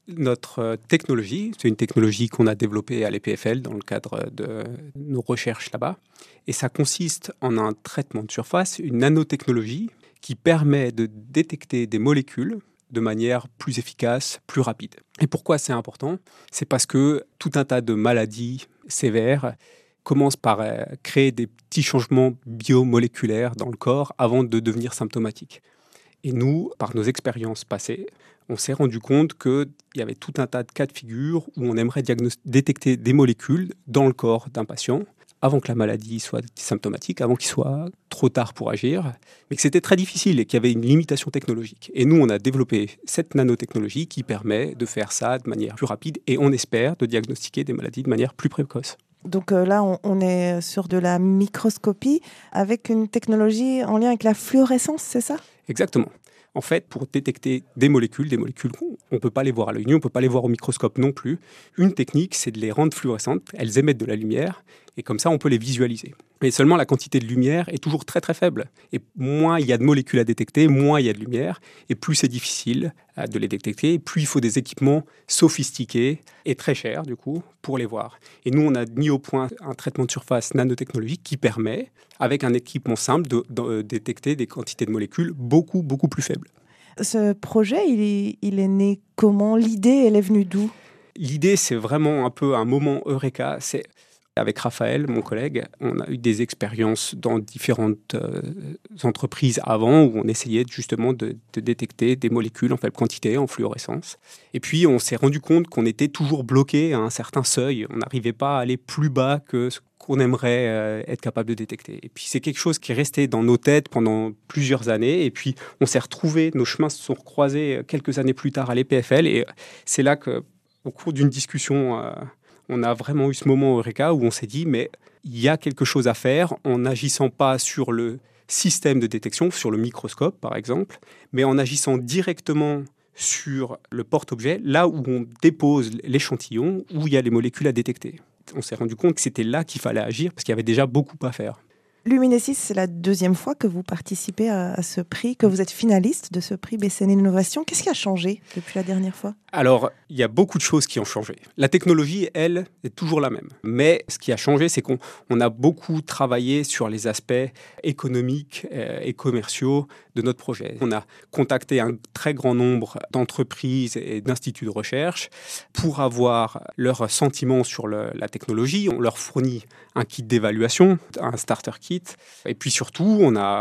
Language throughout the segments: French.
Notre technologie, c'est une technologie qu'on a développée à l'EPFL dans le cadre de nos recherches là-bas. Et ça consiste en un traitement de surface, une nanotechnologie qui permet de détecter des molécules de manière plus efficace, plus rapide. Et pourquoi c'est important ? C'est parce que tout un tas de maladies sévères commencent par créer des petits changements biomoléculaires dans le corps avant de devenir symptomatiques. Et nous, par nos expériences passées, on s'est rendu compte qu'il y avait tout un tas de cas de figure où on aimerait détecter des molécules dans le corps d'un patient avant que la maladie soit symptomatique, avant qu'il soit trop tard pour agir, mais que c'était très difficile et qu'il y avait une limitation technologique. Et nous, on a développé cette nanotechnologie qui permet de faire ça de manière plus rapide et on espère de diagnostiquer des maladies de manière plus précoce. Donc là, on est sur de la microscopie avec une technologie en lien avec la fluorescence, c'est ça ? Exactement. En fait, pour détecter des molécules on ne peut pas les voir à l'œil nu, on ne peut pas les voir au microscope non plus. Une technique, c'est de les rendre fluorescentes. Elles émettent de la lumière et comme ça, on peut les visualiser. Mais seulement la quantité de lumière est toujours très très faible. Et moins il y a de molécules à détecter, moins il y a de lumière. Et plus c'est difficile de les détecter, et plus il faut des équipements sophistiqués et très chers du coup pour les voir. Et nous, on a mis au point un traitement de surface nanotechnologique qui permet, avec un équipement simple, de détecter des quantités de molécules beaucoup plus faibles. Ce projet, il est né comment ? L'idée, elle est venue d'où ? L'idée, c'est vraiment un peu un moment eureka. C'est avec Raphaël, mon collègue, on a eu des expériences dans différentes entreprises avant où on essayait justement de détecter des molécules en faible quantité, en fluorescence. Et puis, on s'est rendu compte qu'on était toujours bloqué à un certain seuil. On n'arrivait pas à aller plus bas que ce qu'on aimerait être capable de détecter. Et puis, c'est quelque chose qui est resté dans nos têtes pendant plusieurs années. Et puis, on s'est retrouvés, nos chemins se sont recroisés quelques années plus tard à l'EPFL. Et c'est là qu'au cours d'une discussion... on a vraiment eu ce moment eureka où on s'est dit, mais il y a quelque chose à faire en n'agissant pas sur le système de détection, sur le microscope par exemple, mais en agissant directement sur le porte-objet, là où on dépose l'échantillon, où il y a les molécules à détecter. On s'est rendu compte que c'était là qu'il fallait agir parce qu'il y avait déjà beaucoup à faire. Luminescis, c'est la deuxième fois que vous participez à ce prix, que vous êtes finaliste de ce prix BCN Innovation. Qu'est-ce qui a changé depuis la dernière fois ? Alors, il y a beaucoup de choses qui ont changé. La technologie, elle, est toujours la même. Mais ce qui a changé, c'est qu'on a beaucoup travaillé sur les aspects économiques et commerciaux de notre projet. On a contacté un très grand nombre d'entreprises et d'instituts de recherche pour avoir leurs sentiments sur la technologie. On leur fournit un kit d'évaluation, un starter kit. Et puis surtout,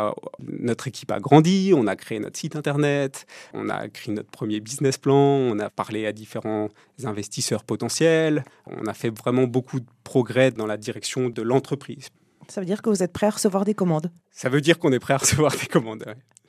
notre équipe a grandi, on a créé notre site internet, on a écrit notre premier business plan, on a parlé à différents investisseurs potentiels, on a fait vraiment beaucoup de progrès dans la direction de l'entreprise. Ça veut dire que vous êtes prêt à recevoir des commandes ? Ça veut dire qu'on est prêt à recevoir des commandes. Ouais.